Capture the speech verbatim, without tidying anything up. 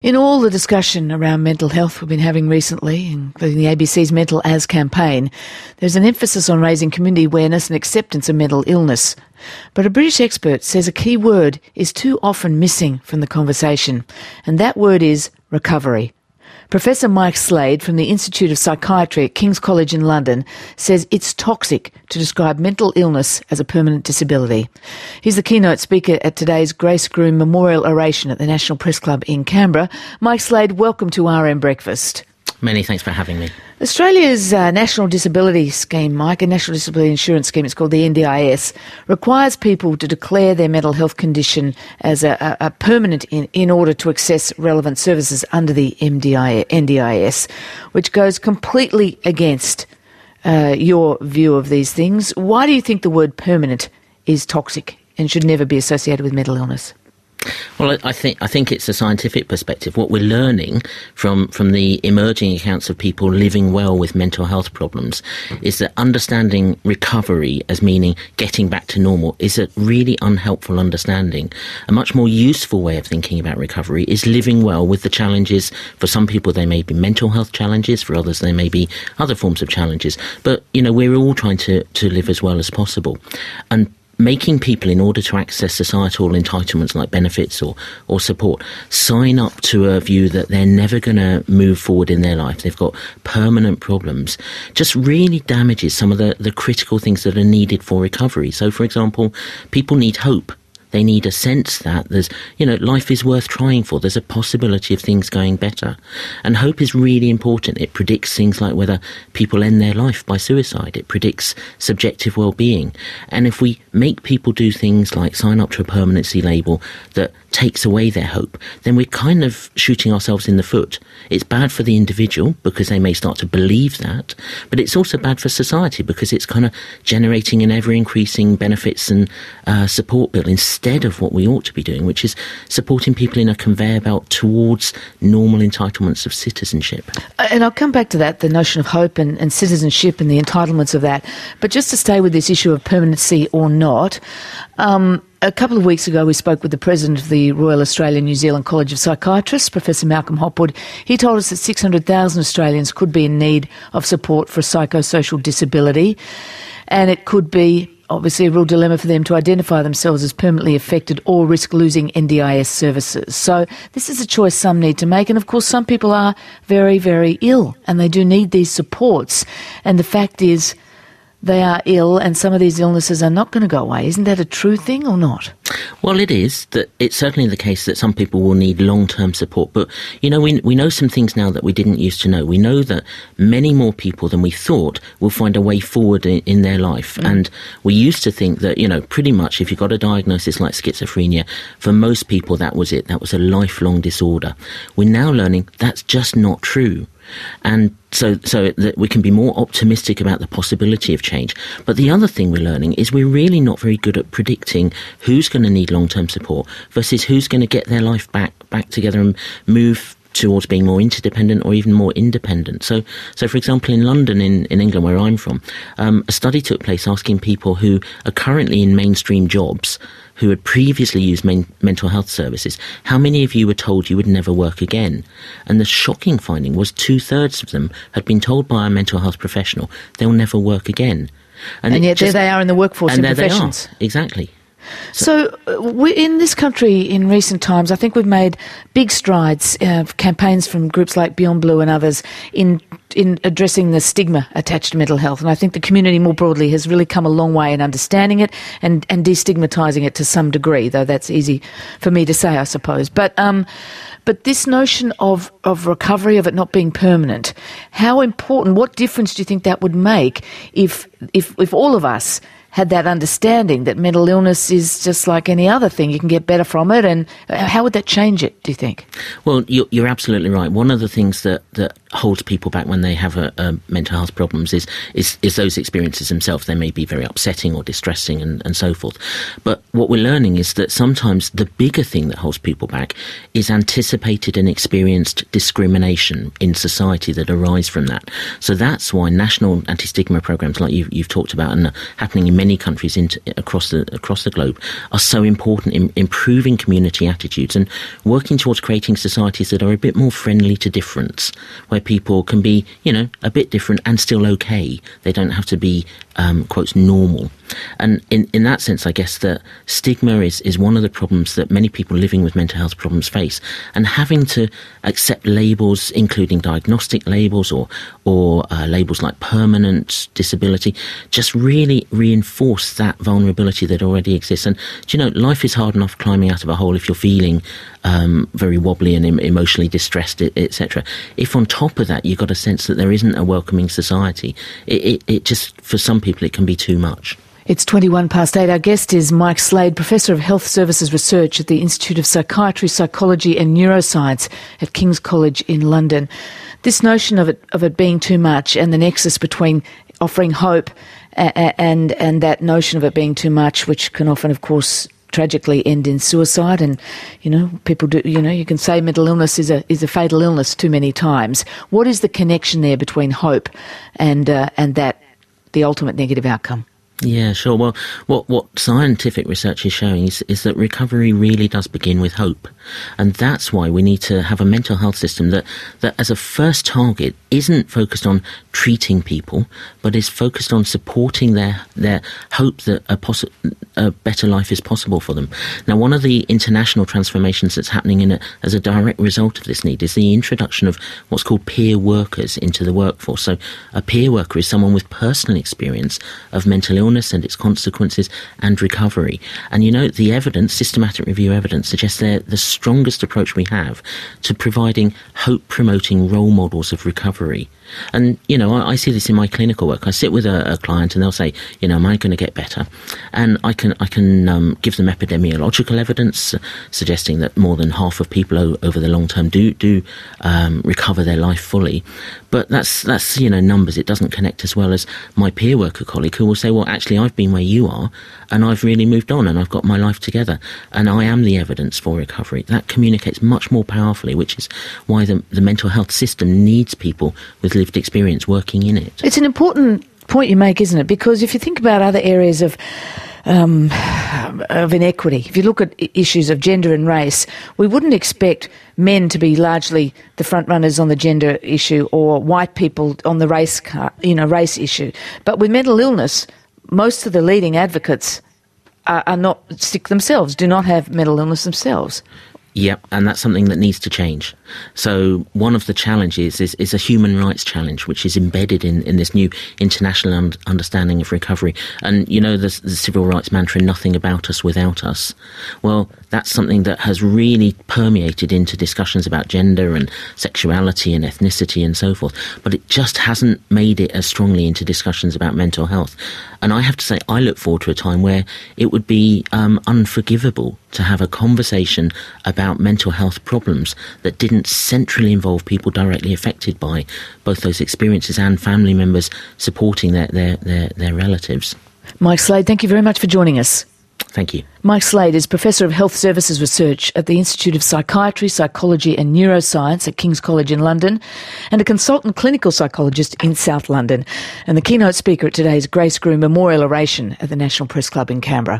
In all the discussion around mental health we've been having recently, including the A B C's Mental As campaign, there's an emphasis on raising community awareness and acceptance of mental illness. But a British expert says a key word is too often missing from the conversation, and that word is recovery. Professor Mike Slade from the Institute of Psychiatry at King's College in London says it's toxic to describe mental illness as a permanent disability. He's the keynote speaker at today's Grace Groom Memorial Oration at the National Press Club in Canberra. Mike Slade, welcome to R M Breakfast. Many thanks for having me. Australia's uh, National Disability Scheme, Mike, a National Disability Insurance Scheme, it's called the N D I S, requires people to declare their mental health condition as a, a, a permanent in, in order to access relevant services under the N D I S, which goes completely against uh, your view of these things. Why do you think the word permanent is toxic and should never be associated with mental illness? Well, I think I think it's a scientific perspective. What we're learning from, from the emerging accounts of people living well with mental health problems is that understanding recovery as meaning getting back to normal is a really unhelpful understanding. A much more useful way of thinking about recovery is living well with the challenges. For some people, they may be mental health challenges. For others, they may be other forms of challenges. But, you know, we're all trying to, to live as well as possible. And making people, in order to access societal entitlements like benefits or, or support, sign up to a view that they're never going to move forward in their life, they've got permanent problems, just really damages some of the, the critical things that are needed for recovery. So, for example, people need hope. They need a sense that there's, you know, life is worth trying for. There's a possibility of things going better. And hope is really important. It predicts things like whether people end their life by suicide. It predicts subjective well-being. And if we make people do things like sign up to a permanency label that takes away their hope, then we're kind of shooting ourselves in the foot. It's bad for the individual because they may start to believe that, but it's also bad for society because it's kind of generating an ever-increasing benefits and uh, support bill instead of what we ought to be doing, which is supporting people in a conveyor belt towards normal entitlements of citizenship. And I'll come back to that, the notion of hope and, and citizenship and the entitlements of that. But just to stay with this issue of permanency or not, um, a couple of weeks ago we spoke with the President of the Royal Australian New Zealand College of Psychiatrists, Professor Malcolm Hopwood. He told us that six hundred thousand Australians could be in need of support for a psychosocial disability, and it could be obviously a real dilemma for them to identify themselves as permanently affected or risk losing N D I S services. So this is a choice some need to make, and of course some people are very, very ill and they do need these supports, and the fact is they are ill and some of these illnesses are not going to go away. Isn't that a true thing or not? Well, it is. That it's certainly the case that some people will need long-term support. But, you know, we, we know some things now that we didn't used to know. We know that many more people than we thought will find a way forward in, in their life. Mm. And we used to think that, you know, pretty much if you got a diagnosis like schizophrenia, for most people that was it. That was a lifelong disorder. We're now learning that's just not true. And so so that we can be more optimistic about the possibility of change. But the other thing we're learning is we're really not very good at predicting who's going to need long-term support versus who's going to get their life back back together and move towards being more interdependent or even more independent. So, so for example, in London, in, in England, where I'm from, um, a study took place asking people who are currently in mainstream jobs, who had previously used main, mental health services, how many of you were told you would never work again? And the shocking finding was two-thirds of them had been told by a mental health professional they'll never work again. And, and yet just, there they are in the workforce and in professions. They are. Exactly. So, so we, in this country in recent times, I think we've made big strides, uh, campaigns from groups like Beyond Blue and others in in addressing the stigma attached to mental health. And I think the community more broadly has really come a long way in understanding it and, and destigmatising it to some degree, though that's easy for me to say, I suppose. But um, but this notion of, of recovery, of it not being permanent, how important, what difference do you think that would make if if, if all of us had that understanding that mental illness is just like any other thing, you can get better from it, and how would that change it, do you think? Well, you're, you're absolutely right. One of the things that, that holds people back when they have a, a mental health problems is, is is those experiences themselves. They may be very upsetting or distressing and, and so forth. But what we're learning is that sometimes the bigger thing that holds people back is anticipated and experienced discrimination in society that arise from that. So that's why national anti-stigma programs like you've, you've talked about and are happening in many countries into, across the across the globe are so important in improving community attitudes and working towards creating societies that are a bit more friendly to difference, where people can be, you know, a bit different and still okay. They don't have to be, um, quotes, normal. And in, in that sense, I guess that stigma is, is one of the problems that many people living with mental health problems face. And having to accept labels, including diagnostic labels or or uh, labels like permanent disability, just really reinforce that vulnerability that already exists. And, do you know, life is hard enough climbing out of a hole if you're feeling um, very wobbly and em- emotionally distressed, et cetera. If on top of that you've got a sense that there isn't a welcoming society, it, it, it just, for some people, it can be too much. It's twenty-one past eight. Our guest is Mike Slade, Professor of Health Services Research at the Institute of Psychiatry, Psychology and Neuroscience at King's College in London. This notion of it of it being too much and the nexus between offering hope and, and, and that notion of it being too much, which can often, of course, tragically end in suicide. And, you know, people do, you know, you can say mental illness is a is a fatal illness too many times. What is the connection there between hope and uh, and that, the ultimate negative outcome? Yeah, sure. Well, what, what scientific research is showing is, is that recovery really does begin with hope. And that's why we need to have a mental health system that, that as a first target isn't focused on treating people, but is focused on supporting their, their hope that a, poss- a better life is possible for them. Now, one of the international transformations that's happening in a, as a direct result of this need is the introduction of what's called peer workers into the workforce. So a peer worker is someone with personal experience of mental illness and its consequences and recovery. And, you know, the evidence, systematic review evidence, suggests they're the strongest approach we have to providing hope-promoting role models of recovery. And, you know, I, I see this in my clinical work. I sit with a, a client and they'll say, you know, am I going to get better? And I can I can um, give them epidemiological evidence uh, suggesting that more than half of people o- over the long term do do um, recover their life fully. But that's, that's, you know, numbers. It doesn't connect as well as my peer worker colleague who will say, well, actually, I've been where you are and I've really moved on and I've got my life together and I am the evidence for recovery. That communicates much more powerfully, which is why the, the mental health system needs people with lived experience working in it. It's an important point you make, isn't it? Because if you think about other areas of um, of inequity, if you look at issues of gender and race, we wouldn't expect men to be largely the front runners on the gender issue or white people on the race, car, you know, race issue. But with mental illness, most of the leading advocates are, are not sick themselves, do not have mental illness themselves. Yep, and that's something that needs to change. So one of the challenges is, is a human rights challenge, which is embedded in, in this new international un- understanding of recovery. And, you know, the, the civil rights mantra, nothing about us without us. Well, that's something that has really permeated into discussions about gender and sexuality and ethnicity and so forth. But it just hasn't made it as strongly into discussions about mental health. And I have to say, I look forward to a time where it would be um, unforgivable to have a conversation about mental health problems that didn't centrally involve people directly affected by both those experiences and family members supporting their, their, their, their relatives. Mike Slade, thank you very much for joining us. Thank you. Mike Slade is Professor of Health Services Research at the Institute of Psychiatry, Psychology and Neuroscience at King's College in London and a consultant clinical psychologist in South London. And the keynote speaker at today's Grace Grew Memorial Oration at the National Press Club in Canberra.